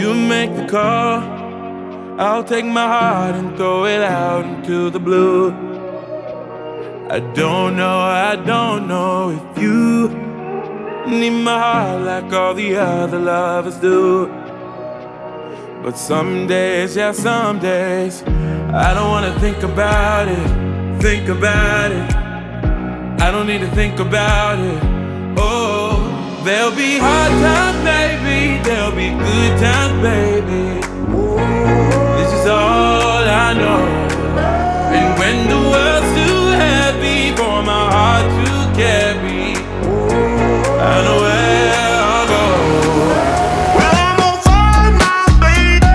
you make the call, I'll take my heart and throw it out into the blue. I don't know if you need my heart like all the other lovers do. But some days, yeah, some days, I don't wanna think about it. I don't need to think about it. Oh, there'll be hard times, baby, there'll be good times, baby. This is all I know. And when the world's too heavy for my heart to carry, I know where I'll go. Well, I'm gonna find my baby,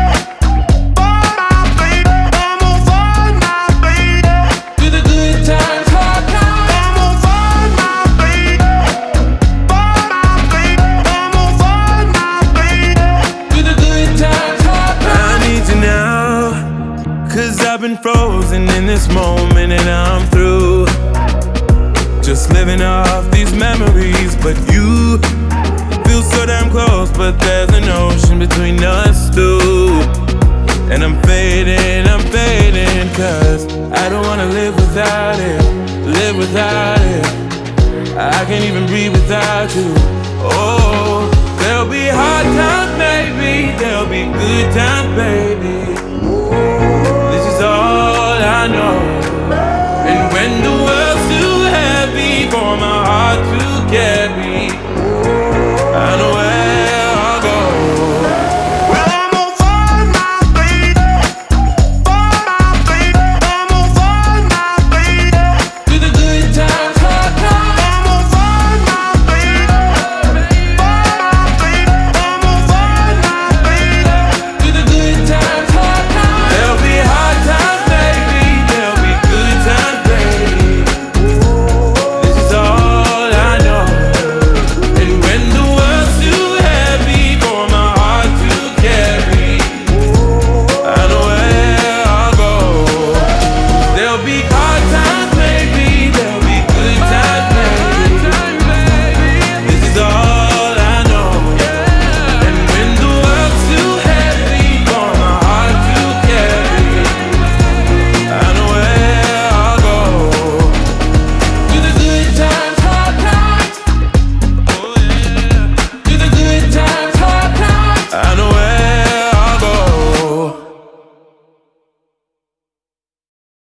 I'm gonna find my baby. Through the good times, hard times, I'm gonna find my baby, I'm gonna find my baby. through the good times, hard times. I need you now, 'cause I've been frozen in this moment and I'm through. Just living off these memories, but you feel so damn close, but there's an ocean between us two. And I'm fading, 'cause I don't wanna live without it. I can't even breathe without you. Oh, there'll be hard times, baby, there'll be good times, baby. This is all I know.